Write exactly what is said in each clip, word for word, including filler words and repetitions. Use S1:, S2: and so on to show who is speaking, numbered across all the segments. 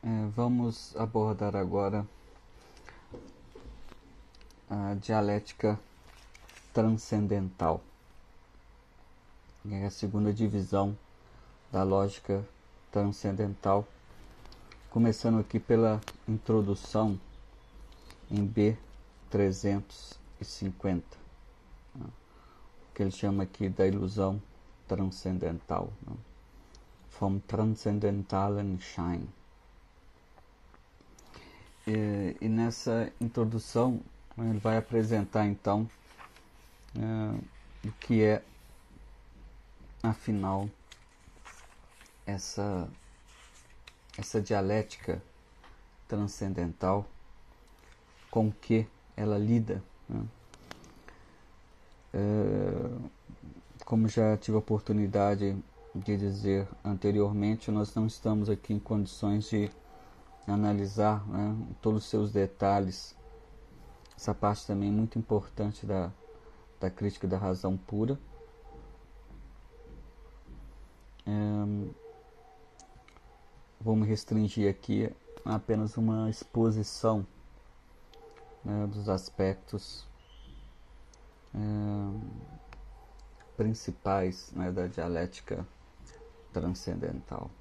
S1: É, vamos abordar agora a dialética transcendental, é a segunda divisão da lógica transcendental, começando aqui pela introdução em B trezentos e cinquenta, né, que ele chama aqui da ilusão transcendental, né, vom transzendentalen Schein. E, e nessa introdução ele vai apresentar então uh, o que é, afinal, essa, essa dialética transcendental, com que ela lida, né? Uh, como já tive a oportunidade de dizer anteriormente, nós não estamos aqui em condições de analisar, né, todos os seus detalhes. Essa parte também é muito importante da, da crítica da razão pura. É, vou me restringir aqui a apenas uma exposição, né, dos aspectos é, principais, né, da dialética transcendental.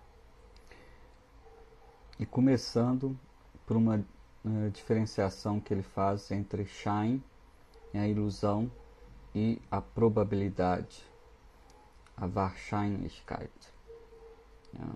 S1: E começando por uma uh, diferenciação que ele faz entre Schein, a ilusão, e a probabilidade, a Wahrscheinlichkeit. É.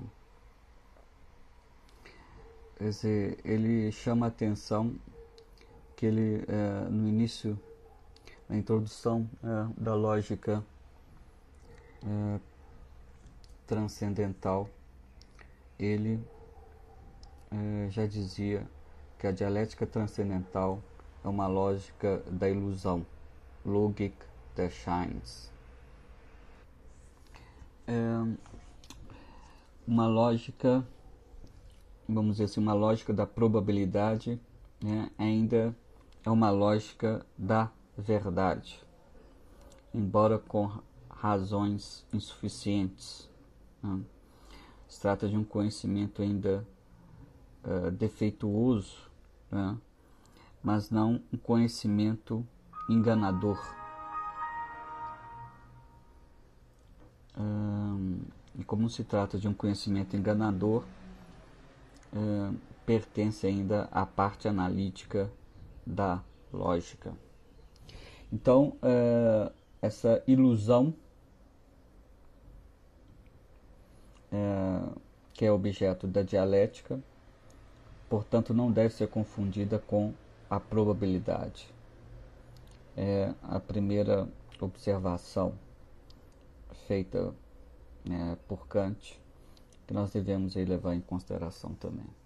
S1: Quer dizer, ele chama a atenção que ele, uh, no início, na introdução uh, da lógica uh, transcendental, ele Uh, já dizia que a dialética transcendental é uma lógica da ilusão, Logik des Scheins. É uma lógica, vamos dizer assim, uma lógica da probabilidade, né, ainda é uma lógica da verdade, embora com razões insuficientes, né? Se trata de um conhecimento ainda Uh, defeituoso, né? Mas não um conhecimento enganador. Um, e como se trata de um conhecimento enganador, uh, pertence ainda à parte analítica da lógica. Então, uh, essa ilusão, uh, que é objeto da dialética, portanto, não deve ser confundida com a probabilidade. É a primeira observação feita, né, por Kant, que nós devemos aí levar em consideração também.